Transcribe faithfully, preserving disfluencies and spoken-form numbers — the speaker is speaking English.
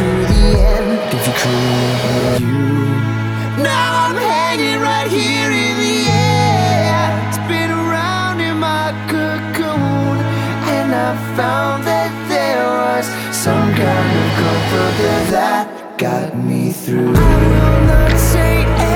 to the end of your career. You, now I'm hanging right here in the air, spin around in my cocoon, and I found that there was some kind of comfort there that got me through. I will not say